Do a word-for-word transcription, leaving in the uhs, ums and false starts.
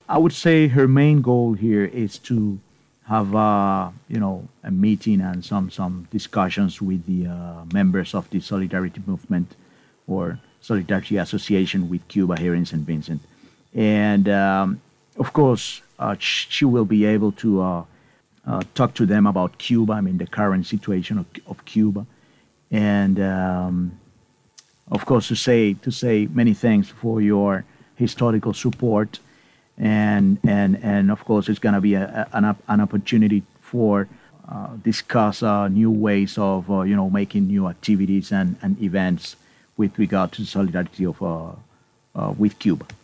I would say her main goal here is to have uh, you know a meeting and some some discussions with the uh, members of the Solidarity Movement or Solidarity Association with Cuba here in Saint Vincent, and um, of course uh, sh- she will be able to uh, uh, talk to them about Cuba. I mean the current situation of, of Cuba, and um, of course to say to say many thanks for your historical support, and and and of course it's going to be a, a- an, op- an opportunity for uh, discuss uh, new ways of uh, you know making new activities and, and events with regard to solidarity of uh, uh, with Cuba.